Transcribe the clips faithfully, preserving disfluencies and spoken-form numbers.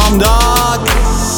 انجام داد.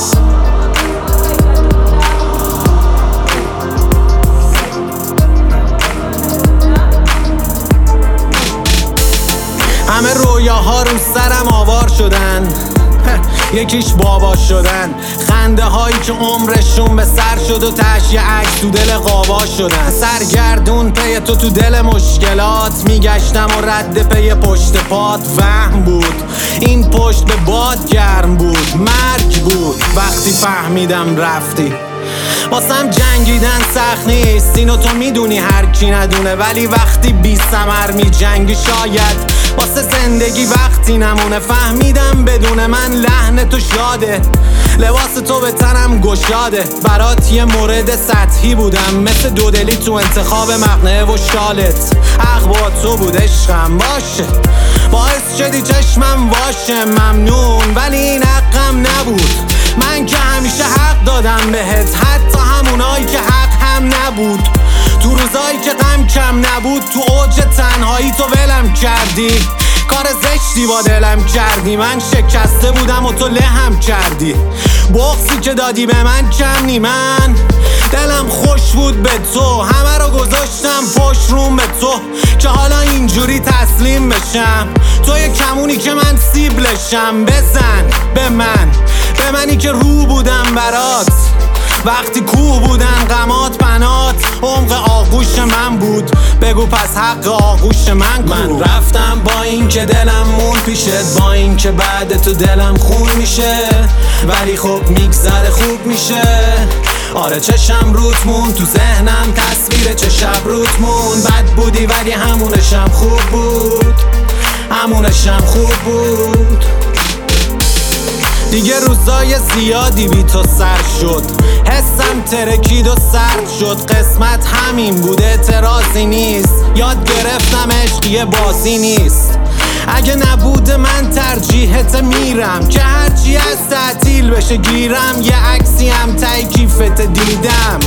همه رویاها رو سرم آوار شدن، یکیش بابا شدن. خنده هایی که عمرشون به سر شد و تش یه عکس تو دل قابا شدن. سرگردون پی تو تو دل مشکلات میگشتم و رد پی پشت پات. وهم بود این پشت به باد گرم بود، مرگ بود وقتی فهمیدم رفتی. واسم جنگیدن سخت نیست، اینو تو میدونی هر کی ندونه، ولی وقتی بی ثمر می جنگی شاید واسه زندگی وقتی نمونه. فهمیدم بدون من لحن تو شاده، لباس تو به تنم گشاده. برات یه مورد سطحی بودم، مثل دودلی تو انتخاب مقنعه و شالت. حق با تو بود عشقم باشه، باعث شدی چشمم باشه ممنون، ولی این حقم نبود. من که همیشه حق دادم بهت، حتی همونایی که حق هم نبود. تو روزایی که غم کم نبود، تو اوج تنهایی تو ولم کردی. کار زشتی با دلم کردی، من شکسته بودم و تو لهم کردی. بغضی که دادی به من کم نی، من دلم خوش بود به تو. همه رو گذاشتم پشت روم به تو که حالا اینجوری تسلیم بشم. تو یه کمونی که من سیبلشم، بزن به من، به منی که رو بودم برات وقتی کوه بودن غمات بنات. عمق آغوش من بود، بگو پس حق آغوش من کو. من رفتم با این که دلم مون پیشت، با این که بعد تو دلم خون میشه، ولی خب میگذره خوب میشه. آره چشم روت مون، تو ذهنم تصویر چه شب روت مون. بد بودی ولی همونشم خوب بود، همونشم خوب بود. دیگه روزای زیادی بی تو سر شد، حسم ترکید و سرد شد. قسمت همین بود اعتراضی نیست، یاد گرفتم عشق یه بازی نیست. اگه نبود من ترجیحت میرم که هرچی از تعطیل بشه گیرم. یه عکسی هم تای کیفت دیدم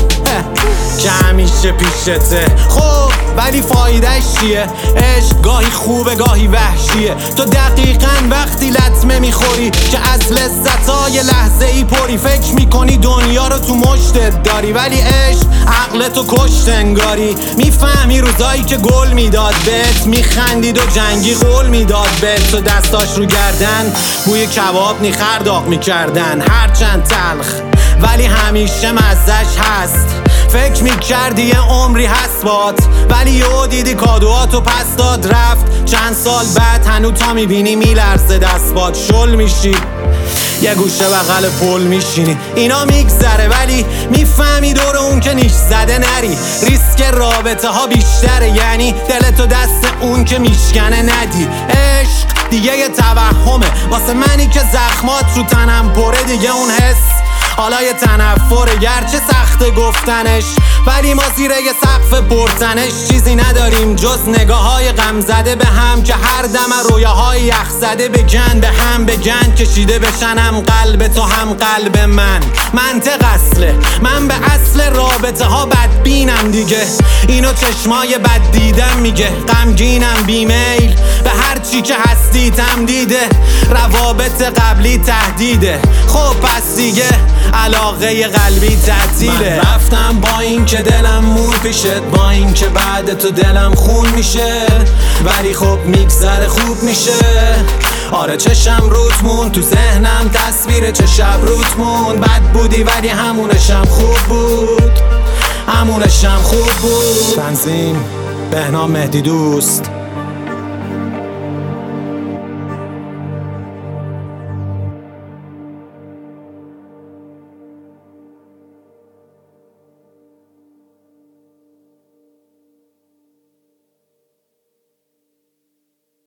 که همیشه پیشته. خب ولی فایدهش چیه؟ عشق گاهی خوبه گاهی وحشیه. تو دقیقاً وقتی لطمه میخوری که از لذتای لحظه ای پری، فکر میکنی دنیا رو تو مشتت داری، ولی عشق عقل تو کشت انگاری. میفهمی روزایی که گل میداد بهت، میخندید و جنگی قول میداد بهت. تو دستاش رو گردن بوی کباب نیخر داغ میکردن، هرچند تلخ ولی همیشه مزهش هست. فکر میکردی یه عمری هست بات، ولی یهو دیدی کادوهاتو پس داد رفت. چند سال بعد هنو تا میبینی میلرزه دست بات، شل میشی یه گوشه بغل پل میشینی. اینا میگذره ولی میفهمی دور اون که نیش زده نری. ریسک رابطه ها بیشتره، یعنی دلتو دست اون که میشکنه ندی. عشق دیگه یه توهمه واسه منی که زخمات رو تنم پره. دیگه اون حس حالا یه تنفره، گرچه سخته گفتنش، ولی ما زیر یه سقف پرتنش چیزی نداریم جز نگاه های غم زده به هم، که هر دم رویاهای یخ زده بگن به هم بگن. کشیده بشنم قلب تو هم قلب من. منطق اصله، من به اصل رابطه ها بدبینم دیگه. اینو چشمای بد دیدم میگه، غمگینم بیمیل به هر چی که هستی تمدیده. روابط قبلی تهدیده، خب پس دیگه علاقه قلبی تعطیله. من رفتم با این که دلم مون پیشت، با این که بعد تو دلم خون میشه، ولی خب میگذره خوب میشه. آره چشم روت مون، تو ذهنم تصویر چه شب روت مون. بد بودی ولی همونشم خوب بود، همونشم خوب بود. تنظیم بهنام مهدی دوست.